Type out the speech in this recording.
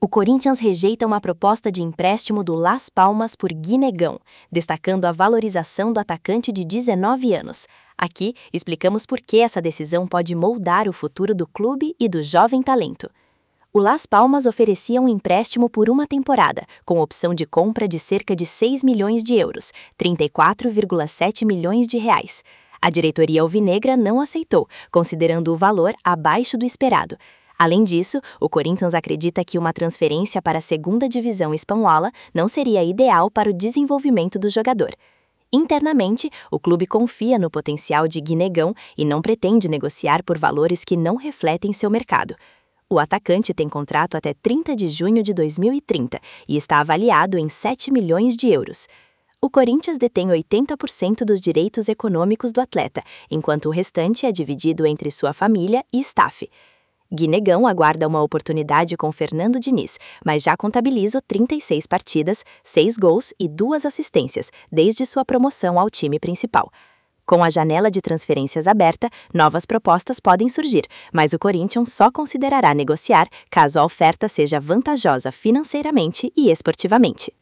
O Corinthians rejeita uma proposta de empréstimo do Las Palmas por Guinegão, destacando a valorização do atacante de 19 anos. Aqui, explicamos por que essa decisão pode moldar o futuro do clube e do jovem talento. O Las Palmas oferecia um empréstimo por uma temporada, com opção de compra de cerca de 6 milhões de euros, 34,7 milhões de reais. A diretoria alvinegra não aceitou, considerando o valor abaixo do esperado. Além disso, o Corinthians acredita que uma transferência para a segunda divisão espanhola não seria ideal para o desenvolvimento do jogador. Internamente, o clube confia no potencial de Guinegão e não pretende negociar por valores que não refletem seu mercado. O atacante tem contrato até 30 de junho de 2030 e está avaliado em 7 milhões de euros. O Corinthians detém 80% dos direitos econômicos do atleta, enquanto o restante é dividido entre sua família e staff. Guinegão aguarda uma oportunidade com Fernando Diniz, mas já contabiliza 36 partidas, 6 gols e 2 assistências, desde sua promoção ao time principal. Com a janela de transferências aberta, novas propostas podem surgir, mas o Corinthians só considerará negociar caso a oferta seja vantajosa financeiramente e esportivamente.